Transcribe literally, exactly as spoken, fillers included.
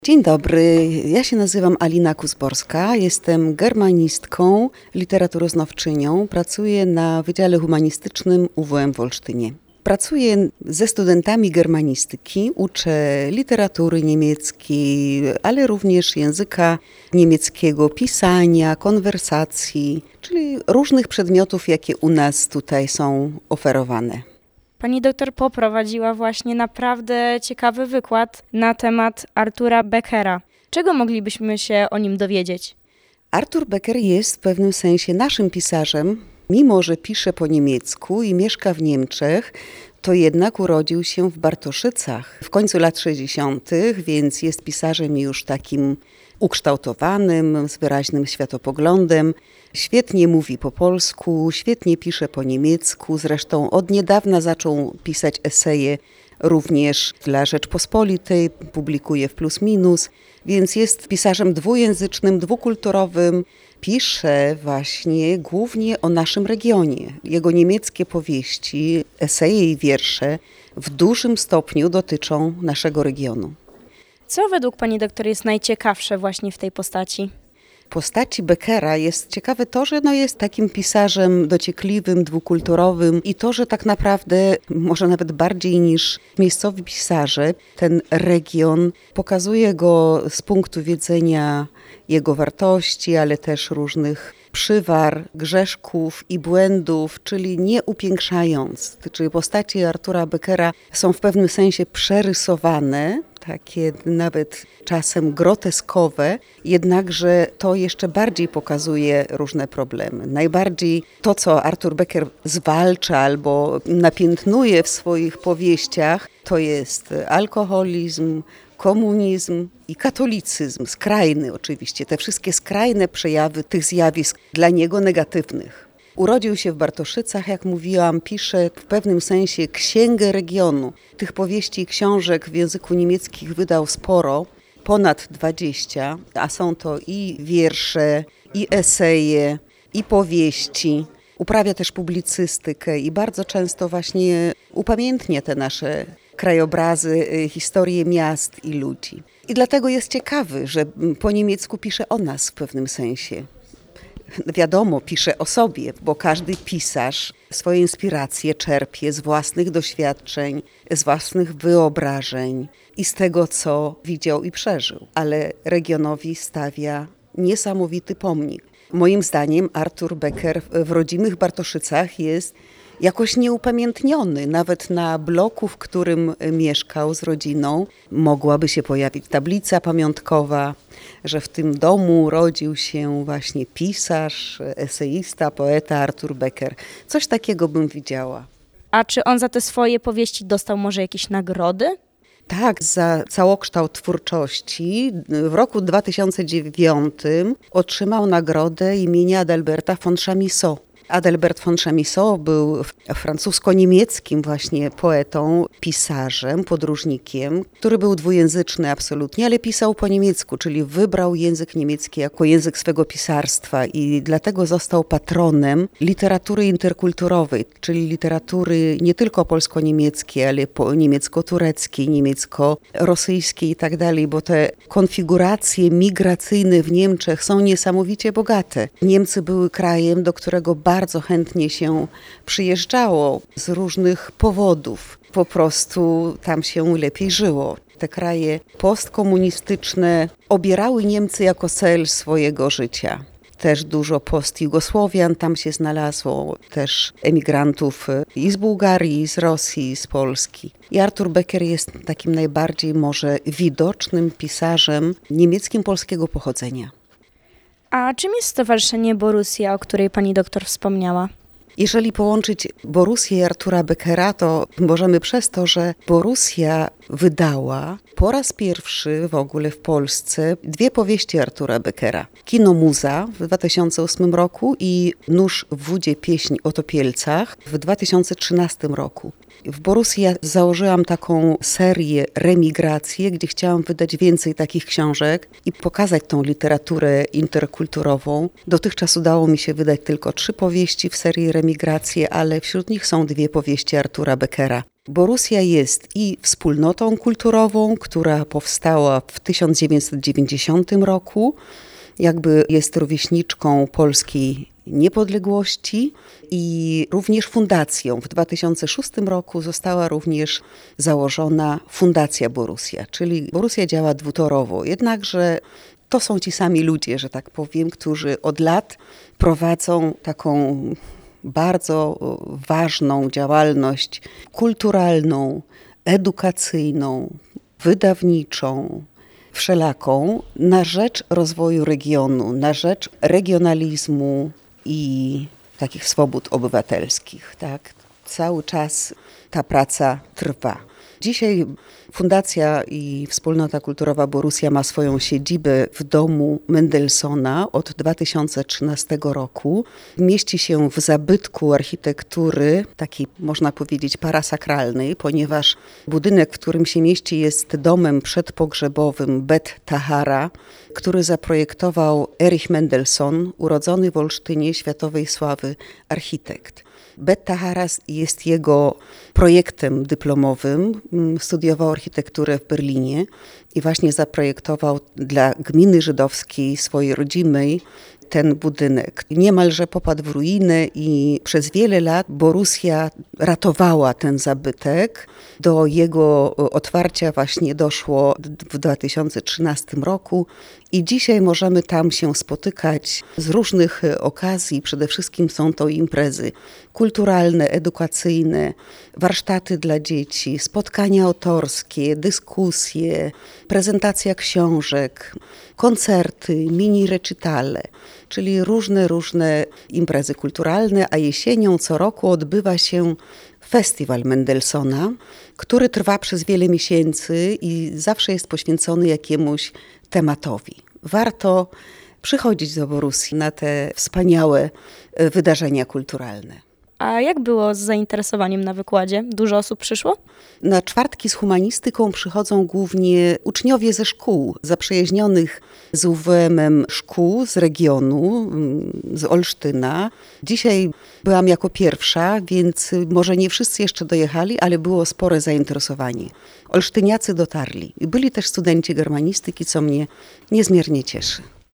Dzień dobry, ja się nazywam Alina Kuzborska, jestem germanistką, literaturoznawczynią, pracuję na Wydziale Humanistycznym U W M w Olsztynie. Pracuję ze studentami germanistyki, uczę literatury niemieckiej, ale również języka niemieckiego, pisania, konwersacji, czyli różnych przedmiotów, jakie u nas tutaj są oferowane. Pani doktor poprowadziła właśnie naprawdę ciekawy wykład na temat Artura Beckera. Czego moglibyśmy się o nim dowiedzieć? Artur Becker jest w pewnym sensie naszym pisarzem. Mimo że pisze po niemiecku i mieszka w Niemczech, to jednak urodził się w Bartoszycach w końcu lat sześćdziesiątych, więc jest pisarzem już takim ukształtowanym, z wyraźnym światopoglądem. Świetnie mówi po polsku, świetnie pisze po niemiecku. Zresztą od niedawna zaczął pisać eseje również dla Rzeczpospolitej, publikuje w Plus Minus, więc jest pisarzem dwujęzycznym, dwukulturowym. Pisze właśnie głównie o naszym regionie. Jego niemieckie powieści, eseje i wiersze w dużym stopniu dotyczą naszego regionu. Co według pani doktor jest najciekawsze właśnie w tej postaci? W postaci Beckera jest ciekawe to, że no jest takim pisarzem dociekliwym, dwukulturowym i to, że tak naprawdę może nawet bardziej niż miejscowi pisarze, ten region pokazuje go z punktu widzenia jego wartości, ale też różnych przywar, grzeszków i błędów, czyli nie upiększając. Czyli postaci Artura Beckera są w pewnym sensie przerysowane, takie nawet czasem groteskowe, jednakże to jeszcze bardziej pokazuje różne problemy. Najbardziej to, co Artur Becker zwalcza albo napiętnuje w swoich powieściach, to jest alkoholizm, komunizm i katolicyzm, skrajny oczywiście, te wszystkie skrajne przejawy tych zjawisk dla niego negatywnych. Urodził się w Bartoszycach, jak mówiłam, pisze w pewnym sensie księgę regionu. Tych powieści i książek w języku niemieckim wydał sporo, ponad dwadzieścia, a są to i wiersze, i eseje, i powieści. Uprawia też publicystykę i bardzo często właśnie upamiętnia te nasze krajobrazy, historie miast i ludzi. I dlatego jest ciekawy, że po niemiecku pisze o nas w pewnym sensie. Wiadomo, pisze o sobie, bo każdy pisarz swoje inspiracje czerpie z własnych doświadczeń, z własnych wyobrażeń i z tego, co widział i przeżył. Ale regionowi stawia niesamowity pomnik. Moim zdaniem Artur Becker w rodzimych Bartoszycach jest jakoś nieupamiętniony. Nawet na bloku, w którym mieszkał z rodziną, mogłaby się pojawić tablica pamiątkowa, że w tym domu rodził się właśnie pisarz, eseista, poeta Artur Becker. Coś takiego bym widziała. A czy on za te swoje powieści dostał może jakieś nagrody? Tak, za całokształt twórczości w roku dwa tysiące dziewiątym otrzymał nagrodę imienia Adalberta von Chamisso. Adalbert von Chamisso był francusko-niemieckim właśnie poetą, pisarzem, podróżnikiem, który był dwujęzyczny absolutnie, ale pisał po niemiecku, czyli wybrał język niemiecki jako język swego pisarstwa i dlatego został patronem literatury interkulturowej, czyli literatury nie tylko polsko-niemieckiej, ale po niemiecko-tureckiej, niemiecko-rosyjskiej i tak dalej, bo te konfiguracje migracyjne w Niemczech są niesamowicie bogate. Niemcy były krajem, do którego bardzo Bardzo chętnie się przyjeżdżało z różnych powodów. Po prostu tam się lepiej żyło. Te kraje postkomunistyczne obierały Niemcy jako cel swojego życia. Też dużo post-Jugosłowian tam się znalazło, też emigrantów i z Bułgarii, i z Rosji, i z Polski. I Artur Becker jest takim najbardziej może widocznym pisarzem niemieckim polskiego pochodzenia. A czym jest Stowarzyszenie Borussia, o której pani doktor wspomniała? Jeżeli połączyć Borussię i Artura Beckera, to możemy przez to, że Borussia wydała po raz pierwszy w ogóle w Polsce dwie powieści Artura Beckera. Kino Muza w dwa tysiące ósmym roku i Nóż w wódzie pieśń o topielcach w dwa tysiące trzynastym roku. W Borussii ja założyłam taką serię Remigracje, gdzie chciałam wydać więcej takich książek i pokazać tą literaturę interkulturową. Dotychczas udało mi się wydać tylko trzy powieści w serii Remigracje, ale wśród nich są dwie powieści Artura Beckera. Borussia jest i wspólnotą kulturową, która powstała w tysiąc dziewięćset dziewięćdziesiątym roku, jakby jest rówieśniczką polskiej niepodległości i również fundacją. W dwa tysiące szóstym roku została również założona Fundacja Borussia, czyli Borussia działa dwutorowo, jednakże to są ci sami ludzie, że tak powiem, którzy od lat prowadzą taką bardzo ważną działalność kulturalną, edukacyjną, wydawniczą, wszelaką na rzecz rozwoju regionu, na rzecz regionalizmu i takich swobód obywatelskich. Tak? Cały czas ta praca trwa. Dzisiaj Fundacja i Wspólnota Kulturowa Borussia ma swoją siedzibę w domu Mendelssohna od dwa tysiące trzynastego roku. Mieści się w zabytku architektury, takiej można powiedzieć parasakralnej, ponieważ budynek, w którym się mieści, jest domem przedpogrzebowym Bet Tahara, który zaprojektował Erich Mendelssohn, urodzony w Olsztynie, światowej sławy architekt. Bet Tahara jest jego projektem dyplomowym. Studiował architekturę w Berlinie i właśnie zaprojektował dla gminy żydowskiej, swojej rodzimej, ten budynek. Niemalże popadł w ruinę i przez wiele lat Borussia ratowała ten zabytek. Do jego otwarcia właśnie doszło w dwa tysiące trzynastym roku i dzisiaj możemy tam się spotykać z różnych okazji. Przede wszystkim są to imprezy kulturalne, edukacyjne, warsztaty dla dzieci, spotkania autorskie, dyskusje, prezentacja książek, koncerty, mini recitale, czyli różne, różne imprezy kulturalne, a jesienią co roku odbywa się Festiwal Mendelssohna, który trwa przez wiele miesięcy i zawsze jest poświęcony jakiemuś tematowi. Warto przychodzić do Borussii na te wspaniałe wydarzenia kulturalne. A jak było z zainteresowaniem na wykładzie? Dużo osób przyszło? Na czwartki z humanistyką przychodzą głównie uczniowie ze szkół, zaprzyjaźnionych z U W M-em szkół z regionu, z Olsztyna. Dzisiaj byłam jako pierwsza, więc może nie wszyscy jeszcze dojechali, ale było spore zainteresowanie. Olsztyniacy dotarli. Byli też studenci germanistyki, co mnie niezmiernie cieszy.